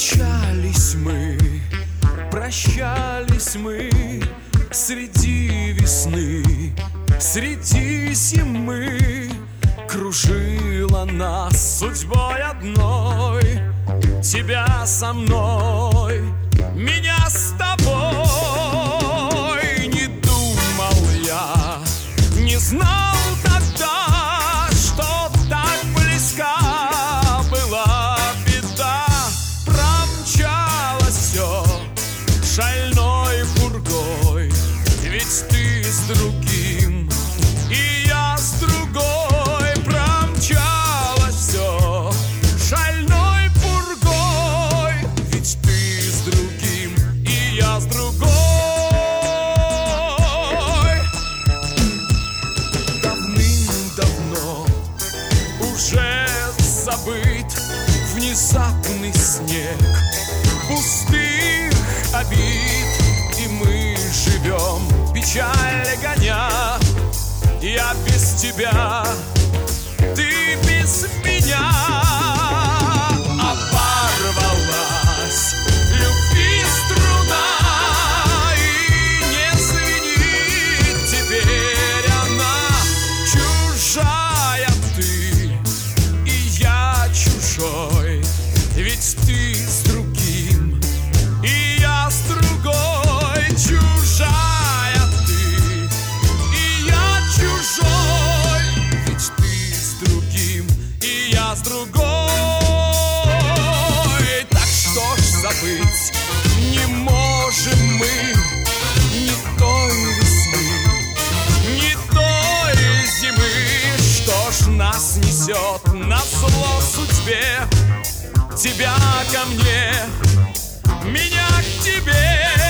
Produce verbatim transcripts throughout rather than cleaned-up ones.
Встречались мы, прощались мы среди весны, среди зимы. Кружила нас судьбой одной, тебя со мной, меня с тобой. Не думал я, не знал тогда, что так близка была беда. Промчалось все шальной пургой, ведь ты с другим, и я с другой. Промчалось все шальной пургой, ведь ты с другим, и я с другой. Давным-давно уже забыт внезапный снег пустых обид, и мы живем, печаль гоня. Я без тебя, ты без меня. Оборвалась любви струна, и не звенит теперь она. Чужая ты, и я чужой, ведь ты с другим, и я с другой. Чужая ты, и я чужой, ведь ты с другим, и я с другой. Так что ж забыть не можем мы ни той весны, ни той зимы. Что ж нас несет назло судьбе? Тебя ко мне, меня к тебе.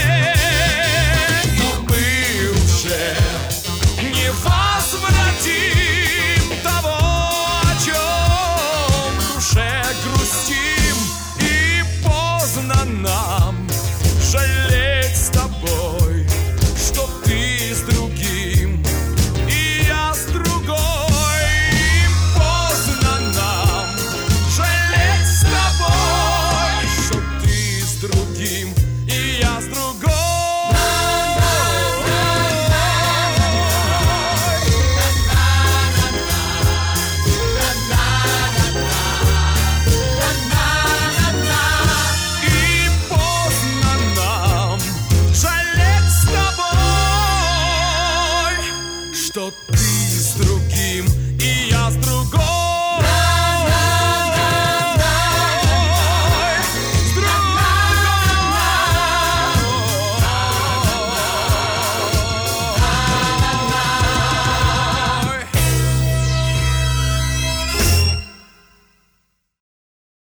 Но мы уже не возвратим того, о чем в душе грустим. И поздно нам жалеть с тобой, что ты с другим, и я с другой. И поздно нам жалеть с тобой, что ты с другим, и я с другой. И поздно нам жалеть с тобой, что ты с другим.